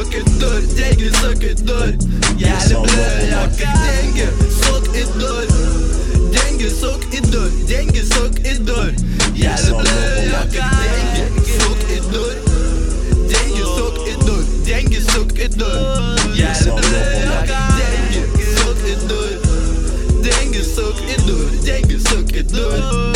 сука, дурь, деньги, сука, дурь. Я люблю ее как деньги, сук и дурь. Деньги, сук и дурь, деньги, сук и дурь. Я люблю ее как деньги, сук и дурь. Деньги, сук и дурь, деньги, сук и дурь. Я люблю ее как деньги, сук и дурь. Деньги, сук и дурь, деньги, сук и дурь.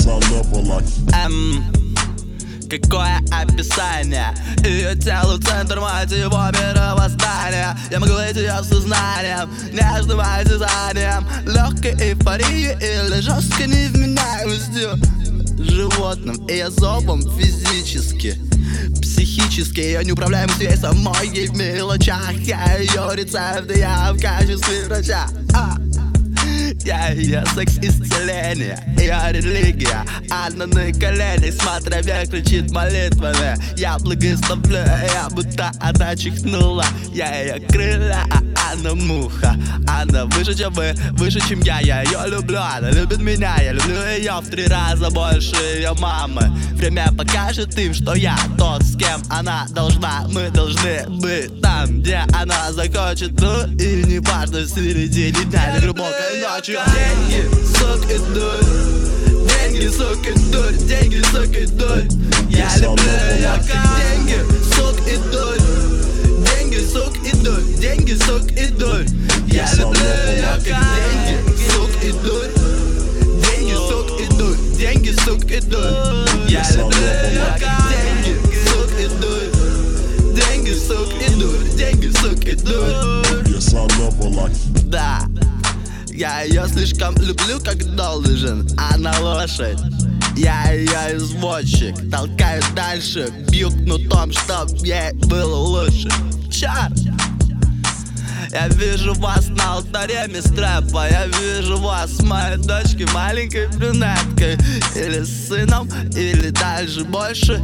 Какое описание? Ее тело центр моего мировоздания. Я могу быть ее сознанием, нежным осязанием, легкой эйфорией или жесткой невменяемостью. Животным и особым физически, психически. Ее неуправляемость ей самой, ей в мелочах. Я ее рецепт, я в качестве врача. Я ее секс-исцеление, ее религия. Она на коленях, смотря вверх, кричит молитвами. Я благословлю ее, будто она чихнула. Я ее крылья, а она муха. Она выше, чем вы, выше, чем я ее люблю, она любит меня. Я люблю ее в 3 раза больше ее мамы. Время покажет им, что я тот, с кем она должна. Мы должны быть там, где она захочет. Ну и не важно, в середине дня или глубокой ночью. Деньги, сук и дурь. Деньги, сук и дурь. Деньги, сук и дурь. Я люблю ее как деньги, сук и дурь. Деньги, сук и дурь. Деньги, сук и дурь. Я люблю ее как деньги, сук и дурь. Деньги, сук и дурь. Деньги, сук и дурь. Я люблю ее как деньги, сук и дурь. Деньги, сук и дурь. Деньги, сук и дурь. Да. Я ее слишком люблю, как должен. Она лошадь, я ее извозчик. Толкаю дальше, бью кнутом, чтоб ей было лучше. Черт! Я вижу вас на алтаре мистрэпа. Я вижу вас с моей дочкой, маленькой брюнеткой. Или с сыном, или даже больше.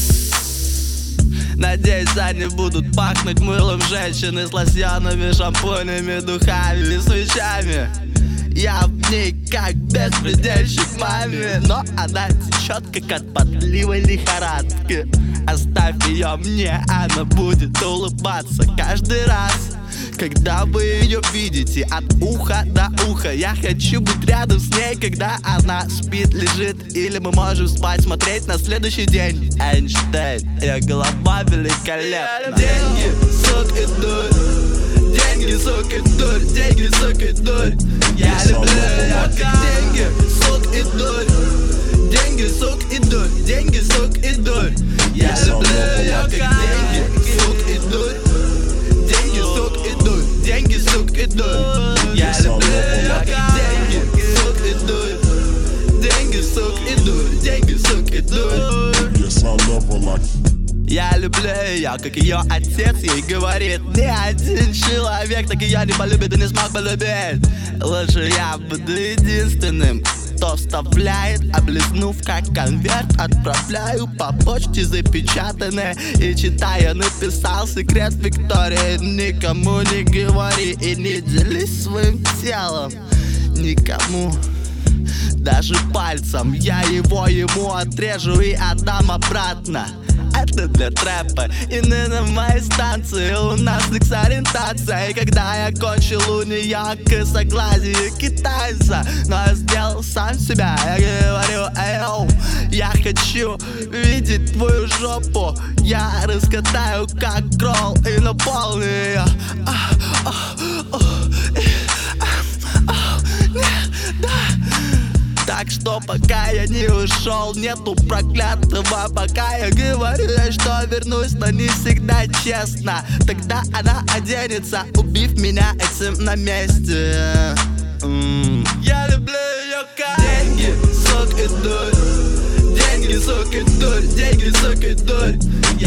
Надеюсь, они будут пахнуть мылом женщины с лосьонами, шампунями, духами и свечами. Я в ней как беспредельщик маме, но она течет, как от потливой лихорадки. Оставь ее мне, она будет улыбаться каждый раз, когда вы ее видите от уха до уха. Я хочу быть рядом с ней, когда она спит, лежит, или мы можем спать, смотреть на следующий день. Эйнштейн, ее голова великолепна. Деньги, сук и дурь. Деньги, сук и дурь. Деньги, сук и дурь. Я люблю ее как деньги, сук и дурь. Деньги, сук и дурь. Деньги, сук и дурь. Я люблю ее как деньги, сук и дурь. Деньги, сук и дурь. Деньги, сук и дурь. Я люблю ее как деньги, сук и дурь. Деньги, сук и дурь. Деньги, сук и дурь. Я люблю ее, как ее отец ей говорит. Ни один человек так ее не полюбит и не смог полюбить. Лучше я буду единственным, кто вставляет, облизнув как конверт. Отправляю по почте запечатанное и читая, написал секрет Виктории. Никому не говори и не делись своим телом. Никому, даже пальцем. Я его ему отрежу и отдам обратно. Это для трэпа. И на моей станции у нас секс-ориентация. И когда я кончил у нее косоглазие китайца, но я сделал сам себя. Я говорю, эйоу, я хочу видеть твою жопу. Я раскатаю как кролл и наполню ее. Так что пока я не ушел, нету проклятого. Пока я говорю, что вернусь, но не всегда честно. Тогда она оденется, убив меня этим на месте. Я люблю ее как деньги, сук и дурь. Деньги, сук и дурь. Деньги, сук и дурь.